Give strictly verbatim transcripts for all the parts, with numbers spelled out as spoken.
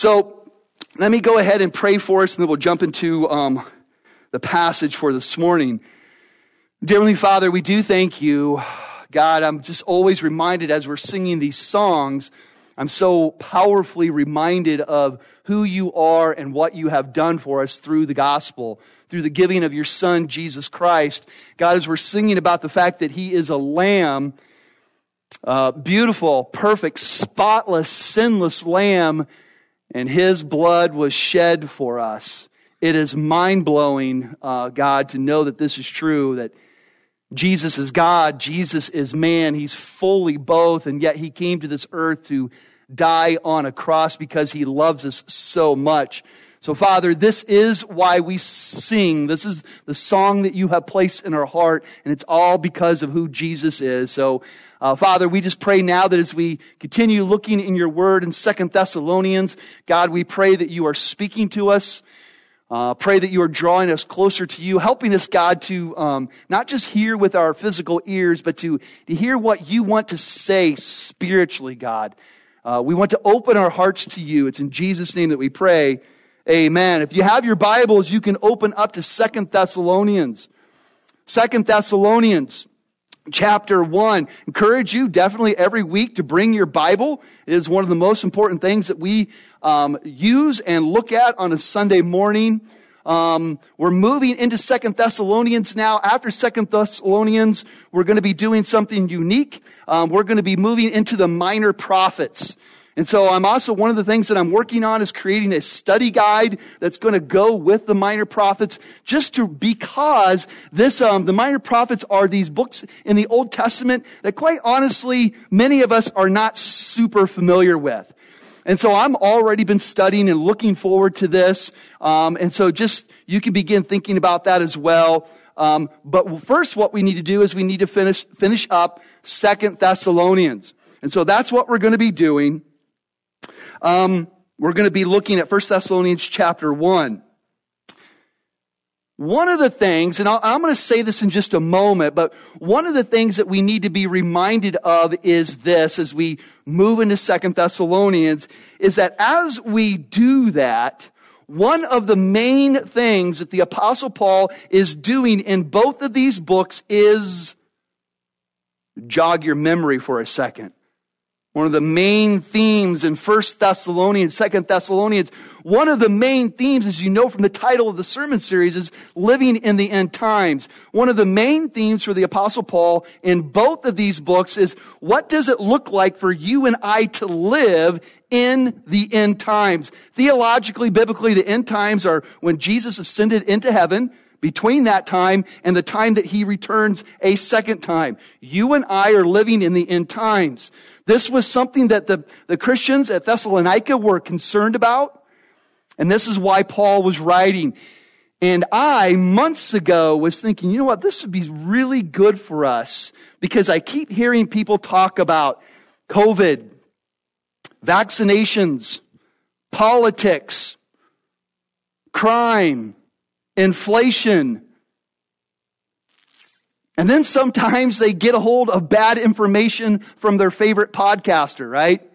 So let me go ahead and pray for us, and then we'll jump into um, the passage for this morning. Dear Heavenly Father, we do thank you. God, I'm just always reminded as we're singing these songs, I'm so powerfully reminded of who you are and what you have done for us through the gospel, through the giving of your Son, Jesus Christ. God, as we're singing about the fact that he is a lamb, uh, beautiful, perfect, spotless, sinless lamb, and his blood was shed for us. It is mind-blowing, uh, God, to know that this is true, that Jesus is God, Jesus is man, he's fully both, and yet he came to this earth to die on a cross because he loves us so much. So Father, this is why we sing. This is the song that you have placed in our heart, and it's all because of who Jesus is. So uh, Father, we just pray now that as we continue looking in your word in Second Thessalonians, God, we pray that you are speaking to us. Uh, pray that you are drawing us closer to you, helping us, God, to um, not just hear with our physical ears, but to, to hear what you want to say spiritually, God. Uh, we want to open our hearts to you. It's in Jesus' name that we pray. Amen. If you have your Bibles, you can open up to Second Thessalonians. Second Thessalonians chapter one. Encourage you definitely every week to bring your Bible. It is one of the most important things that we um, use and look at on a Sunday morning. Um, we're moving into Second Thessalonians now. After Second Thessalonians, we're going to be doing something unique. Um, we're going to be moving into the minor prophets. And so I'm also, one of the things that I'm working on is creating a study guide that's going to go with the minor prophets, just to, because this, um, the minor prophets are these books in the Old Testament that quite honestly, many of us are not super familiar with. And so I'm already been studying and looking forward to this. Um, and so just, you can begin thinking about that as well. Um, but first, what we need to do is we need to finish, finish up Second Thessalonians. And so that's what we're going to be doing. Um, we're going to be looking at First Thessalonians chapter one. One of the things, and I'll, I'm going to say this in just a moment, but one of the things that we need to be reminded of is this, as we move into Second Thessalonians, is that as we do that, one of the main things that the Apostle Paul is doing in both of these books is, jog your memory for a second. One of the main themes in First Thessalonians, Second Thessalonians, one of the main themes, as you know from the title of the sermon series, is living in the end times. One of the main themes for the Apostle Paul in both of these books is, what does it look like for you and I to live in the end times? Theologically, biblically, the end times are when Jesus ascended into heaven, between that time and the time that he returns a second time. You and I are living in the end times. This was something that the, the Christians at Thessalonica were concerned about. And this is why Paul was writing. And I, months ago, was thinking, you know what, this would be really good for us, because I keep hearing people talk about COVID, vaccinations, politics, crime, inflation. And then sometimes they get a hold of bad information from their favorite podcaster, right?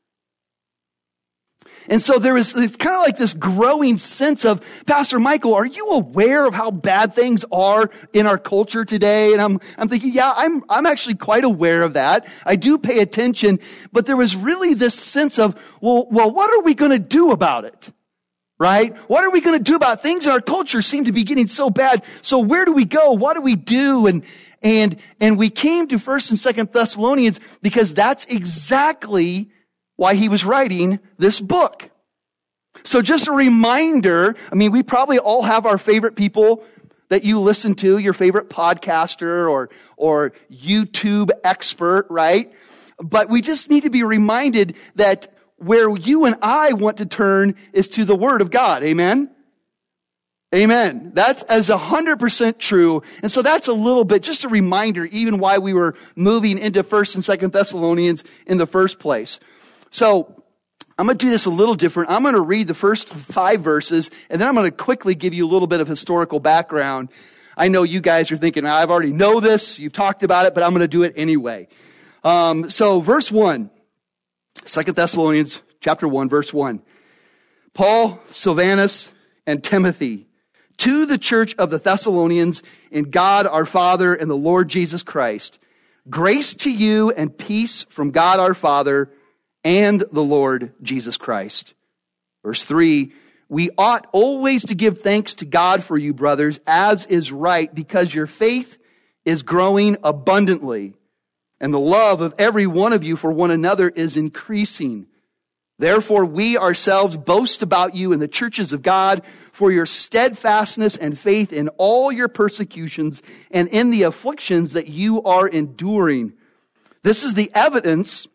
And so there is, it's kind of like this growing sense of, Pastor Michael, are you aware of how bad things are in our culture today? And I'm, I'm thinking, yeah, I'm, I'm actually quite aware of that. I do pay attention, but there was really this sense of, well, well, what are we going to do about it? Right? What are we going to do about it? Things in our culture seem to be getting so bad. So where do we go? What do we do? And, and, and we came to First and Second Thessalonians because that's exactly why he was writing this book. So just a reminder, I mean, we probably all have our favorite people that you listen to, your favorite podcaster or, or YouTube expert, right? But we just need to be reminded that where you and I want to turn is to the Word of God. Amen? Amen. That's as a hundred percent true. And so that's a little bit, just a reminder, even why we were moving into First and Second Thessalonians in the first place. So I'm going to do this a little different. I'm going to read the first five verses, and then I'm going to quickly give you a little bit of historical background. I know you guys are thinking, I've already know this, you've talked about it, but I'm going to do it anyway. Um, so verse one. Second Thessalonians chapter one, verse one. Paul, Silvanus, and Timothy, to the church of the Thessalonians in God our Father and the Lord Jesus Christ, grace to you and peace from God our Father and the Lord Jesus Christ. Verse three, we ought always to give thanks to God for you, brothers, as is right, because your faith is growing abundantly, and the love of every one of you for one another is increasing. Therefore, we ourselves boast about you in the churches of God for your steadfastness and faith in all your persecutions and in the afflictions that you are enduring. This is the evidence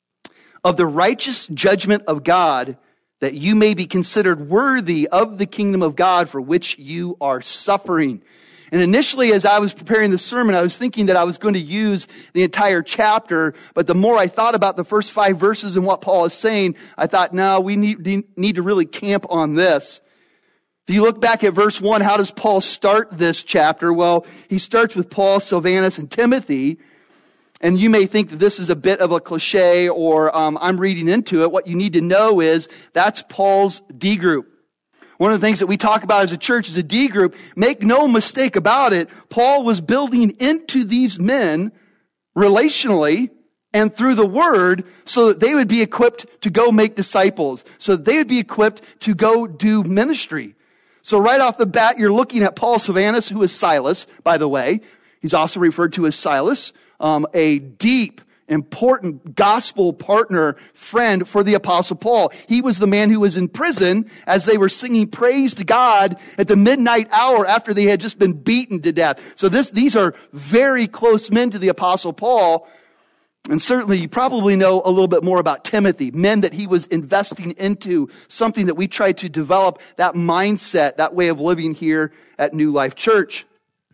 of the righteous judgment of God, that you may be considered worthy of the kingdom of God for which you are suffering. And initially, as I was preparing the sermon, I was thinking that I was going to use the entire chapter. But the more I thought about the first five verses and what Paul is saying, I thought, no, we need, need to really camp on this. If you look back at verse one, how does Paul start this chapter? Well, he starts with Paul, Silvanus, and Timothy. And you may think that this is a bit of a cliche, or um, I'm reading into it. What you need to know is that's Paul's D group. One of the things that we talk about as a church is a D group. Make no mistake about it, Paul was building into these men relationally and through the word so that they would be equipped to go make disciples, so that they would be equipped to go do ministry. So right off the bat, you're looking at Paul, Silvanus, who is Silas, by the way. He's also referred to as Silas, um, a deep, important gospel partner, friend for the Apostle Paul. He was the man who was in prison as they were singing praise to God at the midnight hour after they had just been beaten to death. So this, these are very close men to the Apostle Paul. And certainly you probably know a little bit more about Timothy, men that he was investing into, something that we try to develop, that mindset, that way of living here at New Life Church.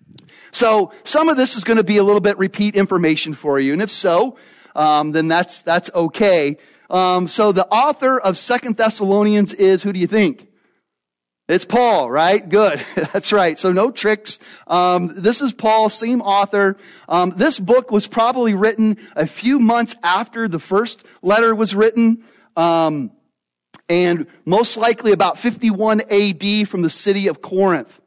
So some of this is going to be a little bit repeat information for you. And if so, um, then that's that's okay. Um, so the author of Second Thessalonians is, who do you think? It's Paul, right? Good. That's right. So no tricks. Um, this is Paul, same author. Um, this book was probably written a few months after the first letter was written. Um, and most likely about fifty-one A D from the city of Corinth.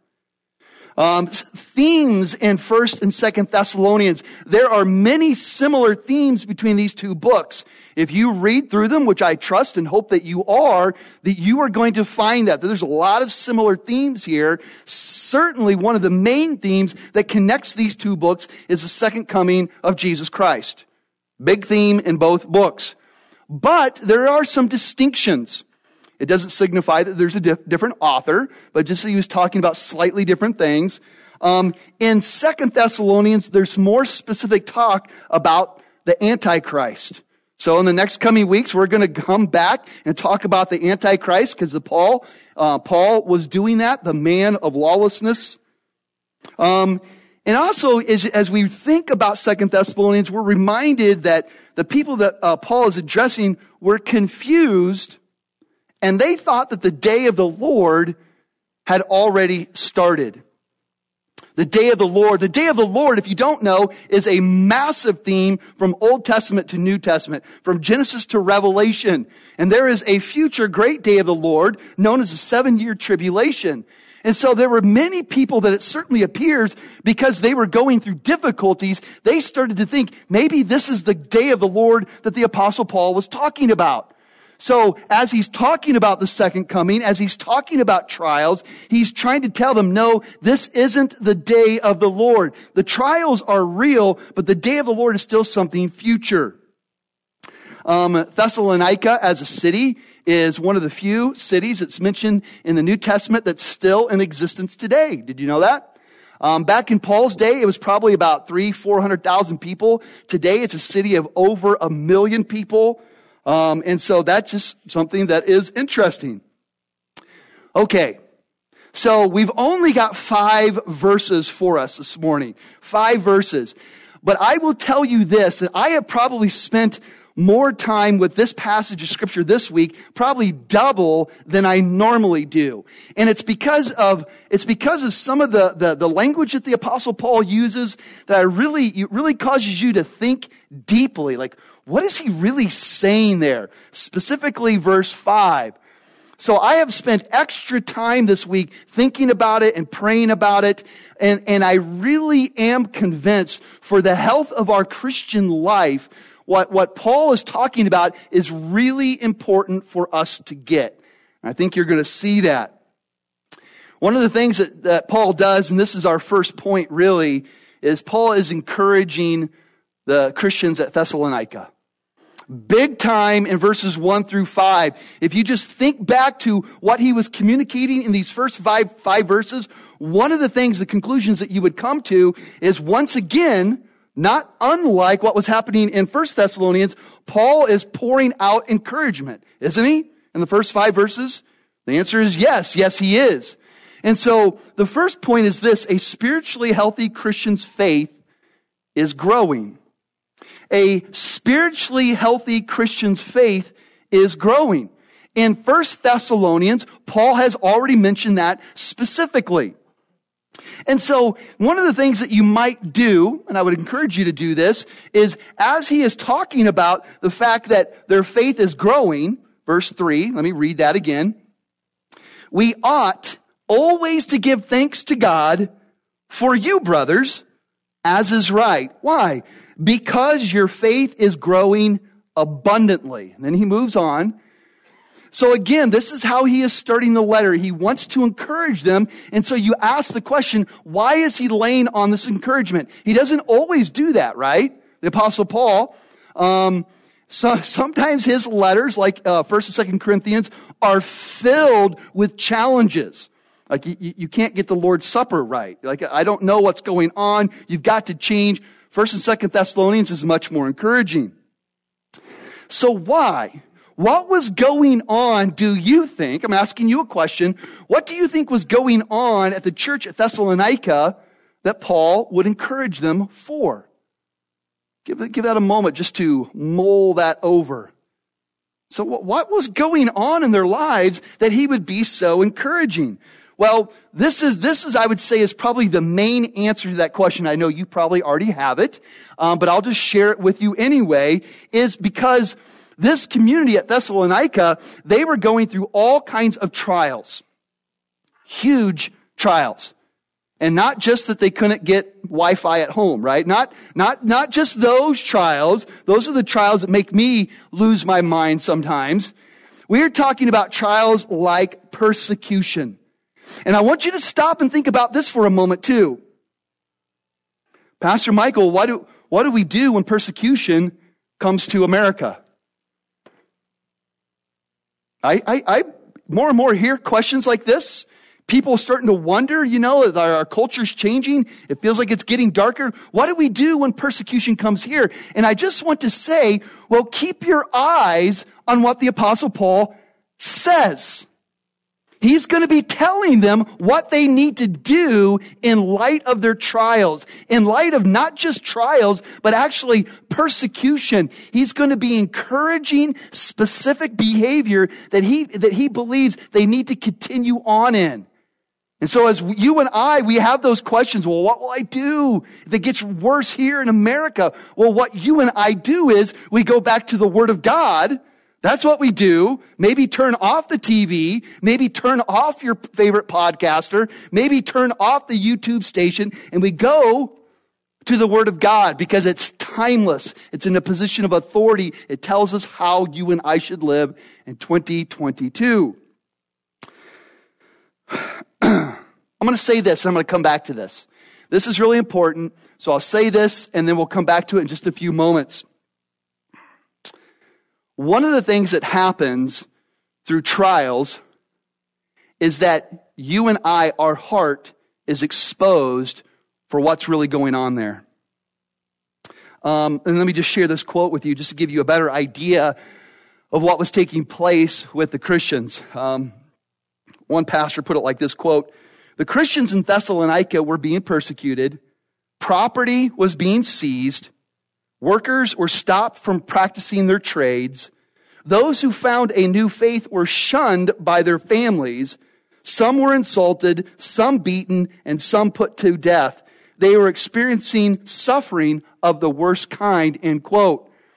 Um, themes in First and Second Thessalonians. There are many similar themes between these two books. If you read through them, which I trust and hope that you are, that you are going to find that. There's a lot of similar themes here. Certainly one of the main themes that connects these two books is the second coming of Jesus Christ. Big theme in both books. But there are some distinctions. It doesn't signify that there's a diff- different author, but just that he was talking about slightly different things. Um, in Second Thessalonians, there's more specific talk about the Antichrist. So in the next coming weeks, we're going to come back and talk about the Antichrist, because the Paul, uh, Paul was doing that, the man of lawlessness. Um, and also, as, as we think about Second Thessalonians, we're reminded that the people that uh, Paul is addressing were confused. And they thought that the day of the Lord had already started. The day of the Lord. The day of the Lord, if you don't know, is a massive theme from Old Testament to New Testament, from Genesis to Revelation. And there is a future great day of the Lord known as the seven-year tribulation. And so there were many people that it certainly appears, because they were going through difficulties, they started to think maybe this is the day of the Lord that the Apostle Paul was talking about. So as he's talking about the second coming, as he's talking about trials, he's trying to tell them, no, this isn't the day of the Lord. The trials are real, but the day of the Lord is still something future. Um, Thessalonica as a city is one of the few cities that's mentioned in the New Testament that's still in existence today. Did you know that? Um, back in Paul's day, it was probably about three, four hundred thousand people. Today, it's a city of over a million people. Um, and so that's just something that is interesting. Okay. So we've only got five verses for us this morning. Five verses. But I will tell you this, that I have probably spent more time with this passage of scripture this week, probably double than I normally do. And it's because of, it's because of some of the, the, the language that the Apostle Paul uses that I really, it really causes you to think deeply. Like, what is he really saying there? Specifically verse five. So I have spent extra time this week thinking about it and praying about it. And, and I really am convinced for the health of our Christian life, what, what Paul is talking about is really important for us to get. I think you're going to see that. One of the things that, that Paul does, and this is our first point really, is Paul is encouraging the Christians at Thessalonica. Big time in verses one through five. If you just think back to what he was communicating in these first five, five verses, one of the things, the conclusions that you would come to is once again, not unlike what was happening in First Thessalonians, Paul is pouring out encouragement, isn't he? In the first five verses? The answer is yes. Yes, he is. And so the first point is this: a spiritually healthy Christian's faith is growing. A spiritually healthy Christian's faith is growing. In First Thessalonians, Paul has already mentioned that specifically. And so one of the things that you might do, and I would encourage you to do this, is as he is talking about the fact that their faith is growing, verse three, let me read that again. We ought always to give thanks to God for you, brothers, as is right. Why? Because your faith is growing abundantly. And then he moves on. So again, this is how he is starting the letter. He wants to encourage them. And so you ask the question, why is he laying on this encouragement? He doesn't always do that, right? The Apostle Paul, um, so sometimes his letters, like uh, First and Second Corinthians, are filled with challenges. Like you, you can't get the Lord's Supper right. Like, I don't know what's going on. You've got to change. First and Second Thessalonians is much more encouraging. So why? What was going on, do you think? I'm asking you a question. What do you think was going on at the church at Thessalonica that Paul would encourage them for? Give, it, give that a moment just to mull that over. So what, what was going on in their lives that he would be so encouraging? Well, this is, this is, I would say, is probably the main answer to that question. I know you probably already have it, um, but I'll just share it with you anyway, is because this community at Thessalonica, they were going through all kinds of trials. Huge trials. And not just that they couldn't get Wi-Fi at home, right? Not, not, not just those trials. Those are the trials that make me lose my mind sometimes. We're talking about trials like persecution. And I want you to stop and think about this for a moment too. Pastor Michael, what do, what do we do when persecution comes to America? I, I, I more and more hear questions like this. People starting to wonder, you know, our, our culture's changing. It feels like it's getting darker. What do we do when persecution comes here? And I just want to say, well, keep your eyes on what the Apostle Paul says. He's going to be telling them what they need to do in light of their trials, in light of not just trials, but actually persecution. He's going to be encouraging specific behavior that he, that he believes they need to continue on in. And so as you and I, we have those questions. Well, what will I do if it gets worse here in America? Well, what you and I do is we go back to the Word of God. That's what we do. Maybe turn off the T V. Maybe turn off your favorite podcaster. Maybe turn off the YouTube station. And we go to the Word of God because it's timeless. It's in a position of authority. It tells us how you and I should live in twenty twenty-two. I'm going to say this, and I'm going to come back to this. This is really important. So I'll say this, and then we'll come back to it in just a few moments. One of the things that happens through trials is that you and I, our heart is exposed for what's really going on there. Um, and let me just share this quote with you just to give you a better idea of what was taking place with the Christians. Um, one pastor put it like this, quote, "The Christians in Thessalonica were being persecuted. Property was being seized. Workers were stopped from practicing their trades. Those who found a new faith were shunned by their families. Some were insulted, some beaten, and some put to death. They were experiencing suffering of the worst kind," end quote.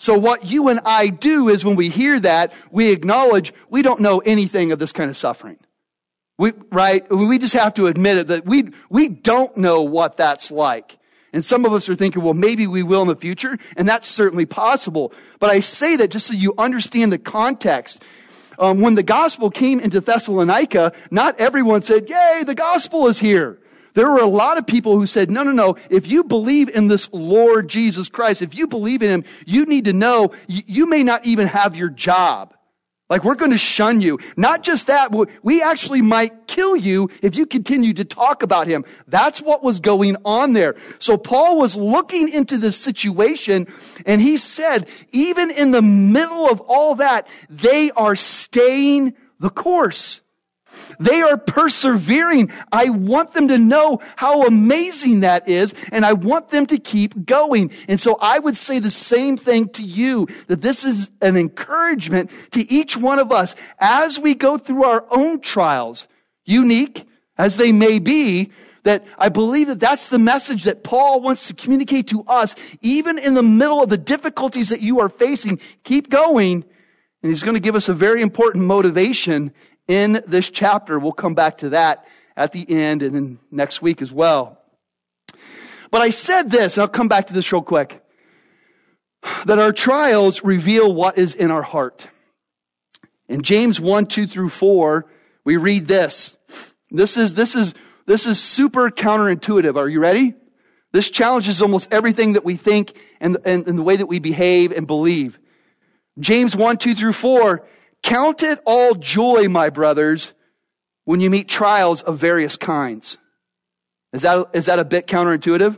So what you and I do is when we hear that, we acknowledge we don't know anything of this kind of suffering. We, right? We just have to admit it that we, we don't know what that's like. And some of us are thinking, well, maybe we will in the future, and that's certainly possible. But I say that just so you understand the context. Um, when the gospel came into Thessalonica, not everyone said, yay, the gospel is here. There were a lot of people who said, no, no, no, if you believe in this Lord Jesus Christ, if you believe in him, you need to know you, you may not even have your job. Like, we're going to shun you. Not just that, we actually might kill you if you continue to talk about him. That's what was going on there. So Paul was looking into this situation, and he said, even in the middle of all that, they are staying the course. They are persevering. I want them to know how amazing that is, and I want them to keep going. And so I would say the same thing to you, that this is an encouragement to each one of us as we go through our own trials, unique as they may be, that I believe that that's the message that Paul wants to communicate to us, even in the middle of the difficulties that you are facing. Keep going, and he's going to give us a very important motivation in this chapter. We'll come back to that at the end and then next week as well. But I said this, and I'll come back to this real quick, that our trials reveal what is in our heart. In James one, two through four, we read this. This is, this is, this is super counterintuitive. Are you ready? This challenges almost everything that we think and, and, and the way that we behave and believe. James one, two through four, count it all joy, my brothers, when you meet trials of various kinds. Is that, is that a bit counterintuitive?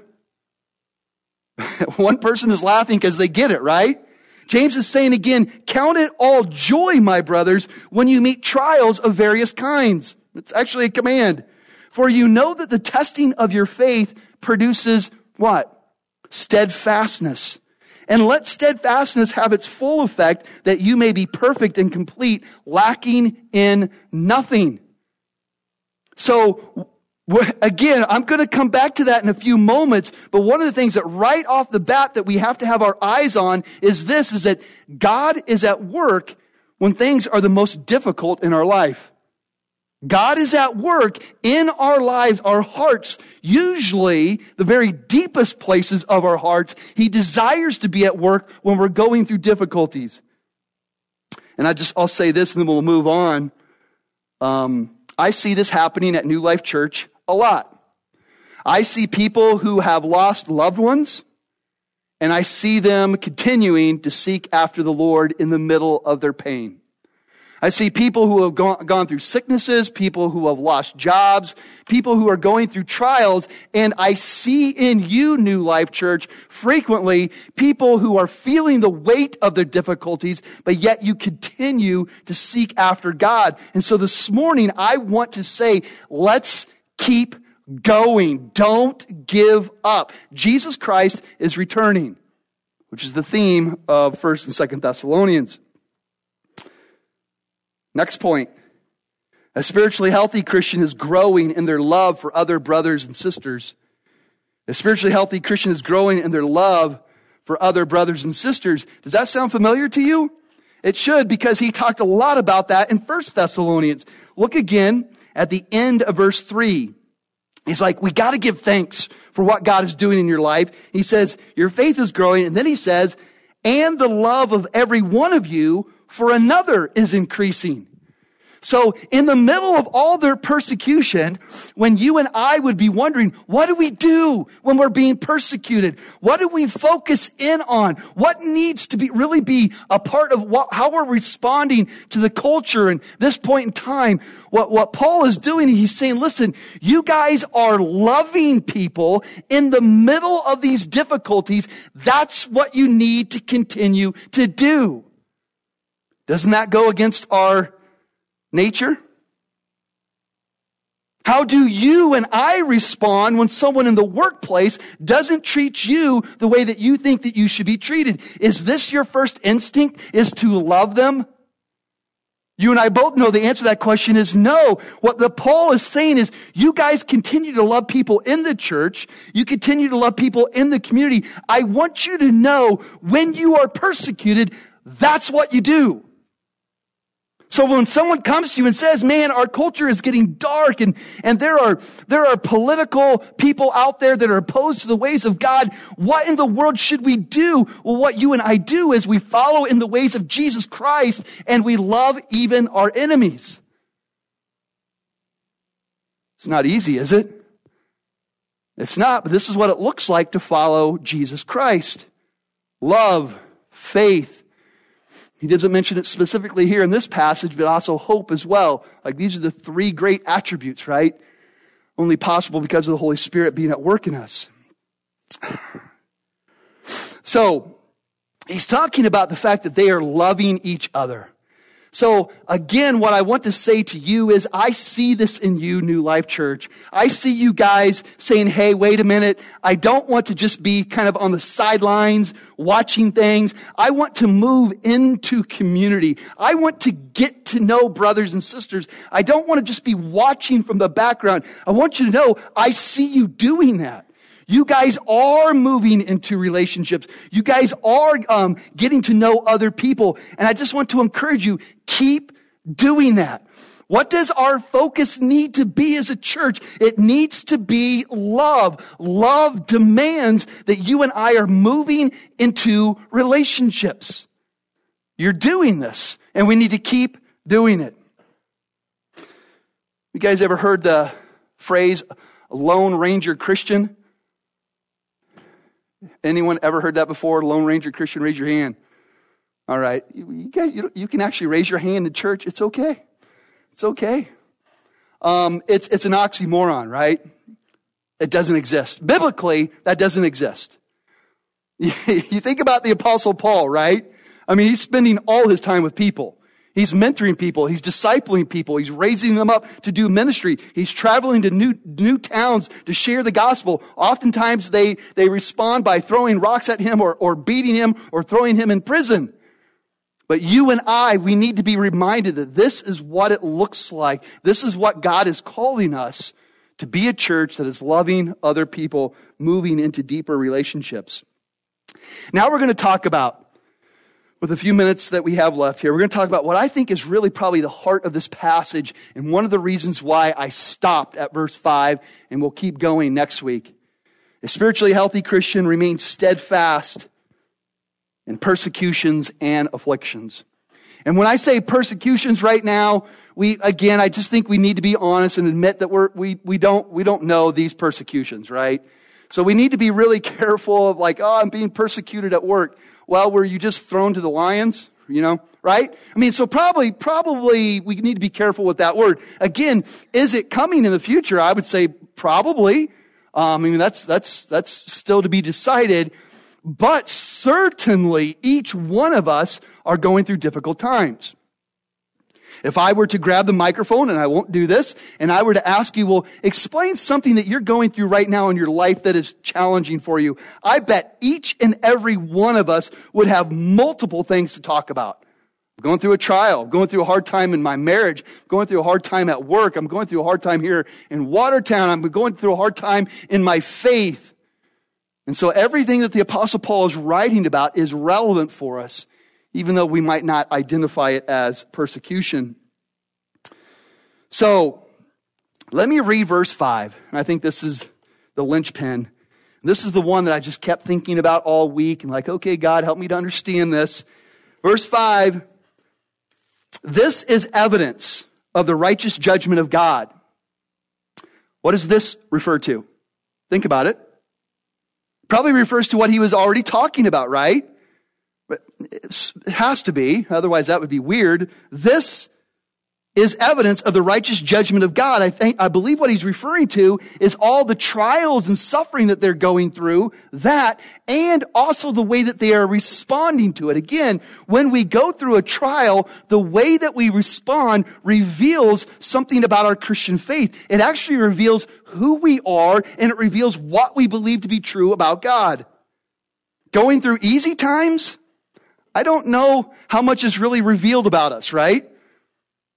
One person is laughing because they get it, right? James is saying again, count it all joy, my brothers, when you meet trials of various kinds. It's actually a command. For you know that the testing of your faith produces what? Steadfastness. And let steadfastness have its full effect, that you may be perfect and complete, lacking in nothing. So, again, I'm going to come back to that in a few moments, but one of the things that right off the bat that we have to have our eyes on is this, is that God is at work when things are the most difficult in our life. God is at work in our lives, our hearts, usually the very deepest places of our hearts. He desires to be at work when we're going through difficulties. And I just, I'll say this and then we'll move on. Um, I see this happening at New Life Church a lot. I see people who have lost loved ones, and I see them continuing to seek after the Lord in the middle of their pain. I see people who have gone, gone through sicknesses, people who have lost jobs, people who are going through trials, and I see in you, New Life Church, frequently people who are feeling the weight of their difficulties, but yet you continue to seek after God. And so this morning, I want to say, let's keep going. Don't give up. Jesus Christ is returning, which is the theme of First and Second Thessalonians. Next point. A spiritually healthy Christian is growing in their love for other brothers and sisters. A spiritually healthy Christian is growing in their love for other brothers and sisters. Does that sound familiar to you? It should, because he talked a lot about that in First Thessalonians. Look again at the end of verse three. He's like, we got to give thanks for what God is doing in your life. He says, your faith is growing. And then he says, and the love of every one of you for another is increasing. So in the middle of all their persecution, when you and I would be wondering, what do we do when we're being persecuted? What do we focus in on? What needs to be really be a part of what, how we're responding to the culture and this point in time? What, what Paul is doing, he's saying, listen, you guys are loving people in the middle of these difficulties. That's what you need to continue to do. Doesn't that go against our nature? How do you and I respond when someone in the workplace doesn't treat you the way that you think that you should be treated? Is this your first instinct, is to love them? You and I both know the answer to that question is no. What the Paul is saying is you guys continue to love people in the church. You continue to love people in the community. I want you to know when you are persecuted, that's what you do. So when someone comes to you and says, man, our culture is getting dark and, and there are, there are political people out there that are opposed to the ways of God, what in the world should we do? Well, what you and I do is we follow in the ways of Jesus Christ and we love even our enemies. It's not easy, is it? It's not, but this is what it looks like to follow Jesus Christ. Love, faith. He doesn't mention it specifically here in this passage, but also hope as well. Like these are the three great attributes, right? Only possible because of the Holy Spirit being at work in us. So, he's talking about the fact that they are loving each other. So again, what I want to say to you is I see this in you, New Life Church. I see you guys saying, hey, wait a minute. I don't want to just be kind of on the sidelines watching things. I want to move into community. I want to get to know brothers and sisters. I don't want to just be watching from the background. I want you to know I see you doing that. You guys are moving into relationships. You guys are um, getting to know other people. And I just want to encourage you, keep doing that. What does our focus need to be as a church? It needs to be love. Love demands that you and I are moving into relationships. You're doing this, and we need to keep doing it. You guys ever heard the phrase, Lone Ranger Christian? Anyone ever heard that before? Lone Ranger Christian, raise your hand. All right. You, you, guys, you, you can actually raise your hand in church. It's okay. It's okay. Um, it's, it's an oxymoron, right? It doesn't exist. Biblically, that doesn't exist. You think about the Apostle Paul, right? I mean, he's spending all his time with people. He's mentoring people. He's discipling people. He's raising them up to do ministry. He's traveling to new, new towns to share the gospel. Oftentimes they, they respond by throwing rocks at him or, or beating him or throwing him in prison. But you and I, we need to be reminded that this is what it looks like. This is what God is calling us to be a church that is loving other people, moving into deeper relationships. Now we're going to talk about, with a few minutes that we have left here, we're going to talk about what I think is really probably the heart of this passage and one of the reasons why I stopped at verse five, and we'll keep going next week. A spiritually healthy Christian remains steadfast in persecutions and afflictions. And when I say persecutions right now, we, again, I just think we need to be honest and admit that we're, we, we don't, we don't know these persecutions, right? So we need to be really careful of like, oh, I'm being persecuted at work. Well, were you just thrown to the lions? You know, right? I mean, so probably, probably we need to be careful with that word. Again, is it coming in the future? I would say probably. Um, I mean, that's, that's, that's still to be decided. But certainly each one of us are going through difficult times. If I were to grab the microphone, and I won't do this, and I were to ask you, well, explain something that you're going through right now in your life that is challenging for you, I bet each and every one of us would have multiple things to talk about. I'm going through a trial. I'm going through a hard time in my marriage. I'm going through a hard time at work. I'm going through a hard time here in Watertown. I'm going through a hard time in my faith. And so everything that the Apostle Paul is writing about is relevant for us, even though we might not identify it as persecution. So, let me read verse five. And I think this is the linchpin. This is the one that I just kept thinking about all week. And like, okay, God, help me to understand this. Verse five, this is evidence of the righteous judgment of God. What does this refer to? Think about it. Probably refers to what he was already talking about, right? But it has to be, otherwise that would be weird. This is evidence of the righteous judgment of God. I think, I believe what he's referring to is all the trials and suffering that they're going through, that, and also the way that they are responding to it. Again, when we go through a trial, the way that we respond reveals something about our Christian faith. It actually reveals who we are, and it reveals what we believe to be true about God. Going through easy times, I don't know how much is really revealed about us, right?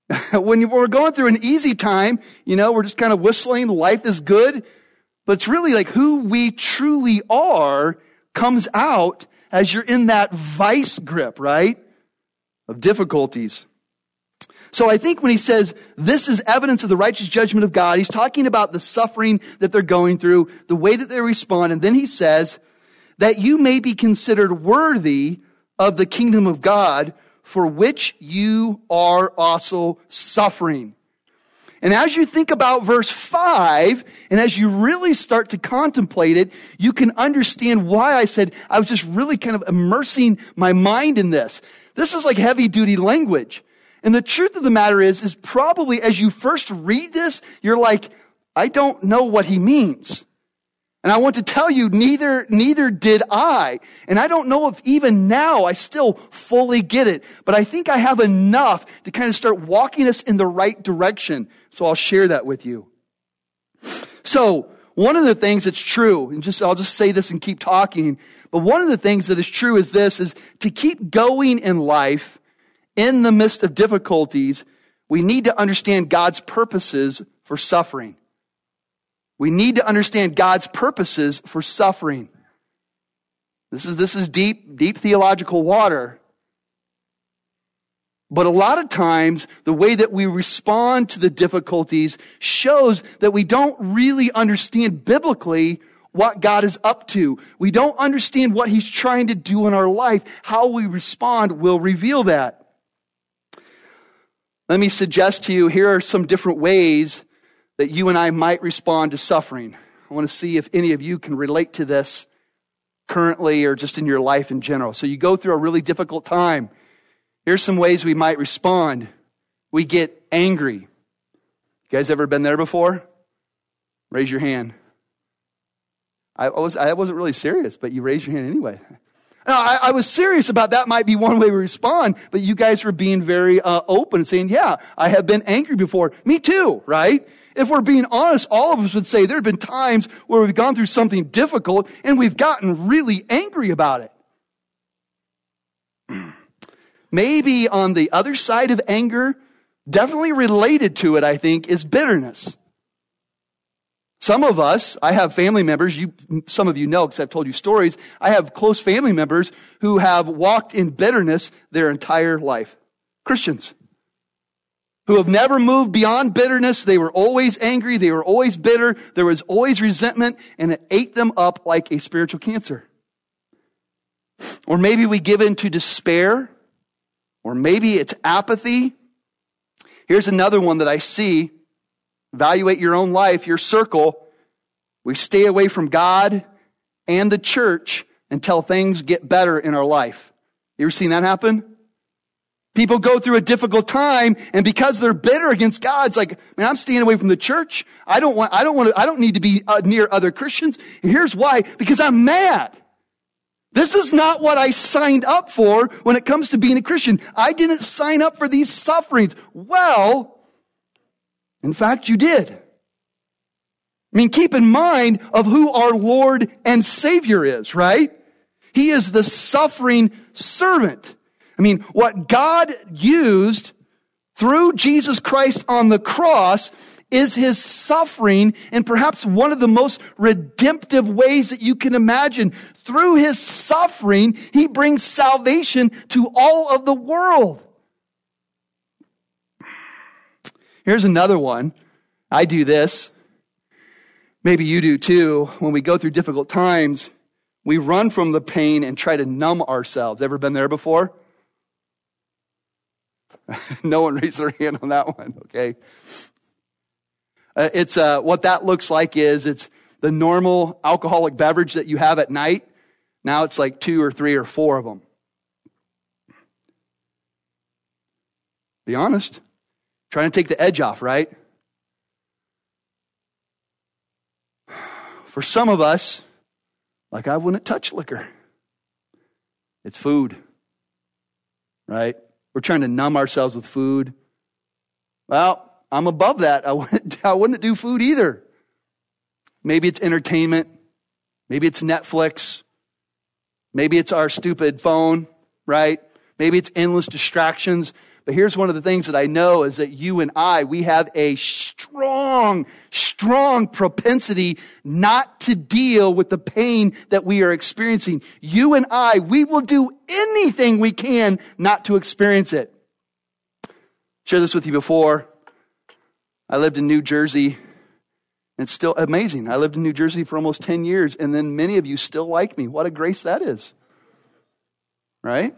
When we're going through an easy time, you know, we're just kind of whistling, life is good. But it's really like who we truly are comes out as you're in that vice grip, right? Of difficulties. So I think when he says this is evidence of the righteous judgment of God, he's talking about the suffering that they're going through, the way that they respond. And then he says that you may be considered worthy of the kingdom of God, for which you are also suffering. And as you think about verse five, and as you really start to contemplate it, you can understand why I said I was just really kind of immersing my mind in this. This is like heavy duty language. And the truth of the matter is, is probably as you first read this, you're like, I don't know what he means. And I want to tell you, neither, neither did I. And I don't know if even now I still fully get it. But I think I have enough to kind of start walking us in the right direction. So I'll share that with you. So one of the things that's true, and just I'll just say this and keep talking, but one of the things that is true is this, is to keep going in life in the midst of difficulties, we need to understand God's purposes for suffering. We need to understand God's purposes for suffering. This is, this is deep, deep theological water. But a lot of times, the way that we respond to the difficulties shows that we don't really understand biblically what God is up to. We don't understand what he's trying to do in our life. How we respond will reveal that. Let me suggest to you, here are some different ways that you and I might respond to suffering. I want to see if any of you can relate to this currently or just in your life in general. So you go through a really difficult time. Here's some ways we might respond. We get angry. You guys ever been there before? Raise your hand. I was I wasn't really serious, but you raised your hand anyway. No, I, I was serious about that might be one way we respond, but you guys were being very uh, open and saying, yeah, I have been angry before. Me too, right? If we're being honest, all of us would say there have been times where we've gone through something difficult and we've gotten really angry about it. Maybe on the other side of anger, definitely related to it, I think, is bitterness. Some of us, I have family members, you, some of you know because I've told you stories, I have close family members who have walked in bitterness their entire life. Christians who have never moved beyond bitterness. They were always angry. They were always bitter. There was always resentment, and it ate them up like a spiritual cancer. Or maybe we give in to despair, or maybe it's apathy. Here's another one that I see. Evaluate your own life, your circle. We stay away from God and the church until things get better in our life. You ever seen that happen? People go through a difficult time, and because they're bitter against God, it's like, man, I'm staying away from the church. I don't want, I don't want to, I don't need to be uh, near other Christians. And here's why: because I'm mad. This is not what I signed up for when it comes to being a Christian. I didn't sign up for these sufferings. Well, in fact, you did. I mean, keep in mind of who our Lord and Savior is, right? He is the suffering servant. I mean, what God used through Jesus Christ on the cross is his suffering, and perhaps one of the most redemptive ways that you can imagine. Through his suffering, he brings salvation to all of the world. Here's another one. I do this. Maybe you do too. When we go through difficult times, we run from the pain and try to numb ourselves. Ever been there before? No one raised their hand on that one, okay? Uh, it's uh, what that looks like is it's the normal alcoholic beverage that you have at night. Now it's like two or three or four of them. Be honest. Trying to take the edge off, right? For some of us, like I wouldn't touch liquor. It's food, right? We're trying to numb ourselves with food. Well, I'm above that. I wouldn't, I wouldn't do food either. Maybe it's entertainment. Maybe it's Netflix. Maybe it's our stupid phone, right? Maybe it's endless distractions. But here's one of the things that I know is that you and I, we have a strong, strong propensity not to deal with the pain that we are experiencing. You and I, we will do anything we can not to experience it. Shared this with you before. I lived in New Jersey. It's still amazing. I lived in New Jersey for almost ten years, and then many of you still like me. What a grace that is. Right?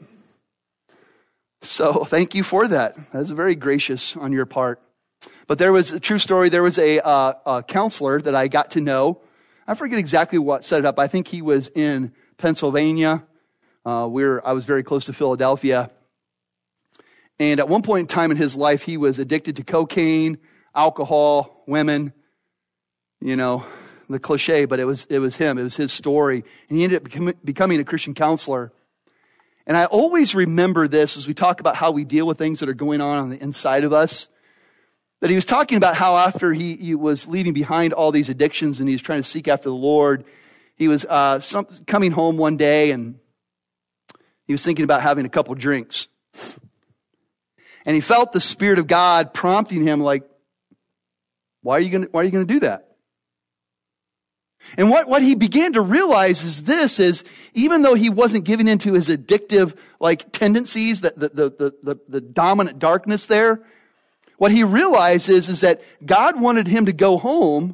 So thank you for that. That's very gracious on your part. But there was a true story. There was a, uh, a counselor that I got to know. I forget exactly what set it up. I think he was in Pennsylvania. Uh, we were, I was very close to Philadelphia. And at one point in time in his life, he was addicted to cocaine, alcohol, women. You know, the cliche, but it was it was him. It was his story. And he ended up becoming, becoming a Christian counselor. And I always remember this as we talk about how we deal with things that are going on on the inside of us, that he was talking about how after he, he was leaving behind all these addictions and he was trying to seek after the Lord, he was uh, some, coming home one day and he was thinking about having a couple drinks. And he felt the Spirit of God prompting him like, why are you going to, why are you going to do that? And what, what he began to realize is this, is even though he wasn't giving into his addictive like tendencies, the, the, the, the, the dominant darkness there, what he realized is, is that God wanted him to go home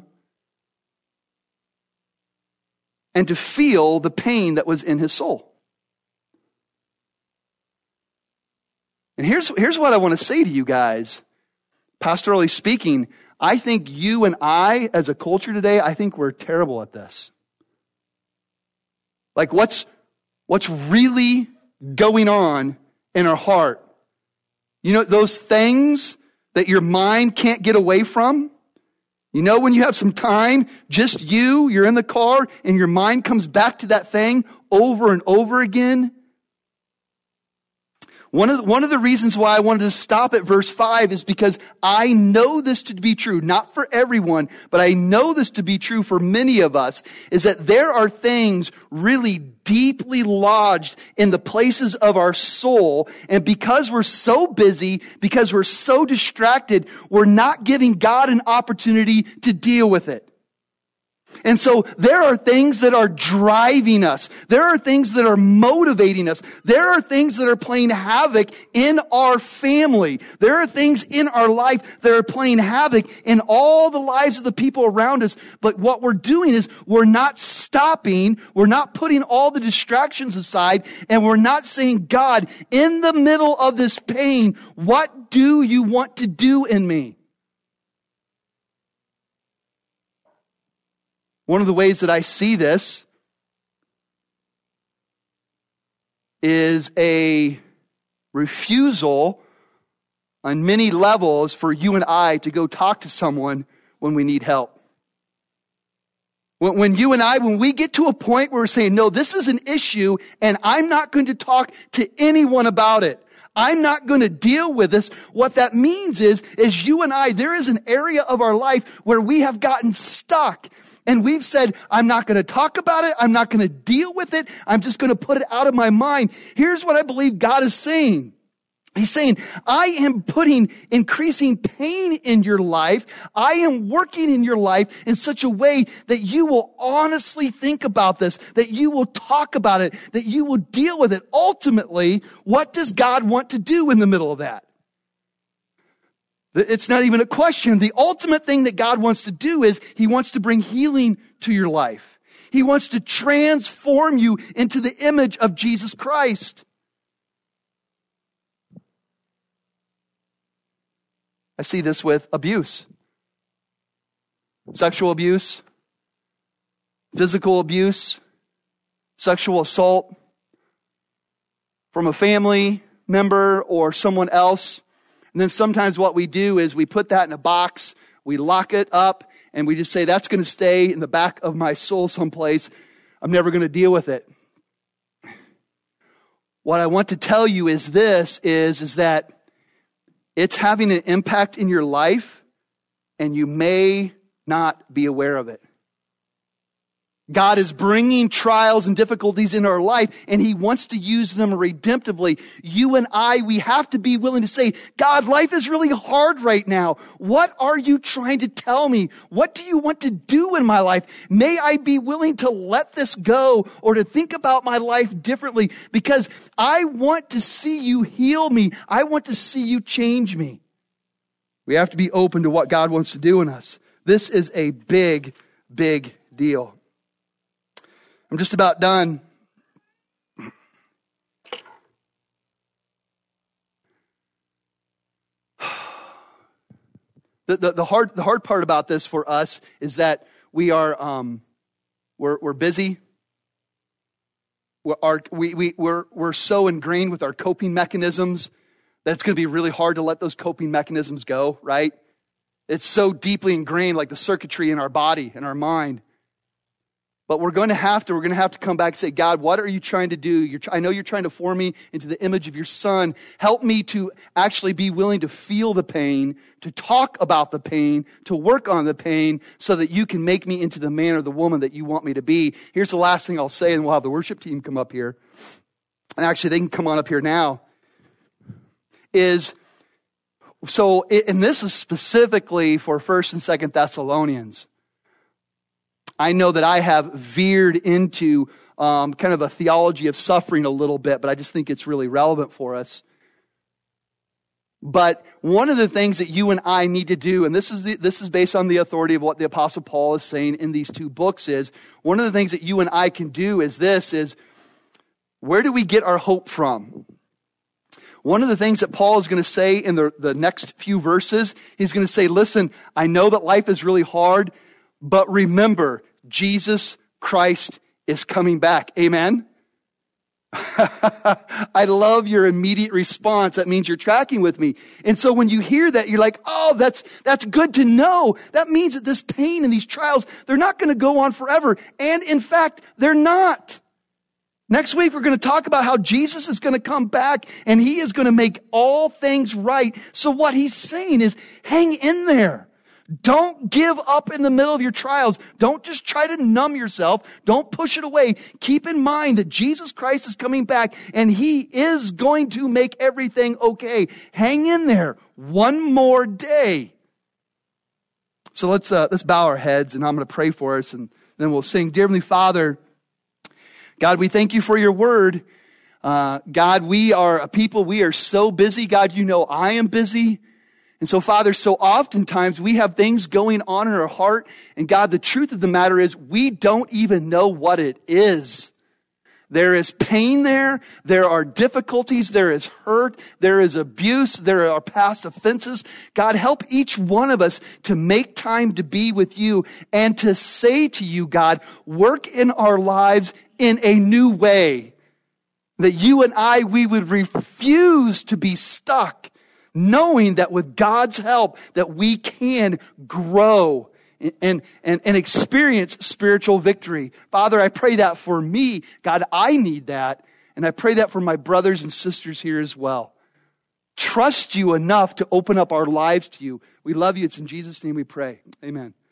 and to feel the pain that was in his soul. And here's, here's what I want to say to you guys, pastorally speaking. I think you and I, as a culture today, I think we're terrible at this. Like what's, what's really going on in our heart? You know, those things that your mind can't get away from? You know, when you have some time, just you, you're in the car, and your mind comes back to that thing over and over again? One of, the, one of the reasons why I wanted to stop at verse five is because I know this to be true, not for everyone, but I know this to be true for many of us, is that there are things really deeply lodged in the places of our soul, and because we're so busy, because we're so distracted, we're not giving God an opportunity to deal with it. And so there are things that are driving us. There are things that are motivating us. There are things that are playing havoc in our family. There are things in our life that are playing havoc in all the lives of the people around us. But what we're doing is we're not stopping. We're not putting all the distractions aside. And we're not saying, God, in the middle of this pain, what do you want to do in me? One of the ways that I see this is a refusal on many levels for you and I to go talk to someone when we need help. When, when you and I, when we get to a point where we're saying, no, this is an issue and I'm not going to talk to anyone about it. I'm not going to deal with this. What that means is, is you and I, there is an area of our life where we have gotten stuck. And we've said, I'm not going to talk about it. I'm not going to deal with it. I'm just going to put it out of my mind. Here's what I believe God is saying. He's saying, I am putting increasing pain in your life. I am working in your life in such a way that you will honestly think about this, that you will talk about it, that you will deal with it. Ultimately, what does God want to do in the middle of that? It's not even a question. The ultimate thing that God wants to do is He wants to bring healing to your life. He wants to transform you into the image of Jesus Christ. I see this with abuse. Sexual abuse, physical abuse, sexual assault from a family member or someone else. And then sometimes what we do is we put that in a box, we lock it up, and we just say, that's going to stay in the back of my soul someplace. I'm never going to deal with it. What I want to tell you is this, is, is that it's having an impact in your life, and you may not be aware of it. God is bringing trials and difficulties in our life, and he wants to use them redemptively. You and I, we have to be willing to say, God, life is really hard right now. What are you trying to tell me? What do you want to do in my life? May I be willing to let this go or to think about my life differently, because I want to see you heal me. I want to see you change me. We have to be open to what God wants to do in us. This is a big, big deal. I'm just about done. The, the, the hard the hard part about this for us is that we are um, we're we're busy. We're our, we we we're we're so ingrained with our coping mechanisms that it's going to be really hard to let those coping mechanisms go. Right? It's so deeply ingrained, like the circuitry in our body and our mind. But we're going to have to, we're going to have to come back and say, God, what are you trying to do? You're, I know you're trying to form me into the image of your Son. Help me to actually be willing to feel the pain, to talk about the pain, to work on the pain, so that you can make me into the man or the woman that you want me to be. Here's the last thing I'll say, and we'll have the worship team come up here. And actually, they can come on up here now. Is, so, and this is specifically for First and Second Thessalonians. I know that I have veered into um, kind of a theology of suffering a little bit, but I just think it's really relevant for us. But one of the things that you and I need to do, and this is the, this is based on the authority of what the Apostle Paul is saying in these two books, is one of the things that you and I can do is this, is where do we get our hope from? One of the things that Paul is going to say in the, the next few verses, he's going to say, listen, I know that life is really hard, but remember, Jesus Christ is coming back. Amen? I love your immediate response. That means you're tracking with me. And so when you hear that, you're like, oh, that's that's good to know. That means that this pain and these trials, they're not going to go on forever. And in fact, they're not. Next week, we're going to talk about how Jesus is going to come back and he is going to make all things right. So what he's saying is, hang in there. Don't give up in the middle of your trials. Don't just try to numb yourself. Don't push it away. Keep in mind that Jesus Christ is coming back and he is going to make everything okay. Hang in there one more day. So let's uh, let's bow our heads, and I'm going to pray for us, and then we'll sing. Dear Heavenly Father, God, we thank you for your word. Uh, God, we are a people, we are so busy. God, you know I am busy. And so, Father, so oftentimes we have things going on in our heart. And God, the truth of the matter is we don't even know what it is. There is pain there. There are difficulties. There is hurt. There is abuse. There are past offenses. God, help each one of us to make time to be with you and to say to you, God, work in our lives in a new way. That you and I, we would refuse to be stuck, knowing that with God's help that we can grow and, and, and experience spiritual victory. Father, I pray that for me. God, I need that. And I pray that for my brothers and sisters here as well. Trust you enough to open up our lives to you. We love you. It's in Jesus' name we pray. Amen.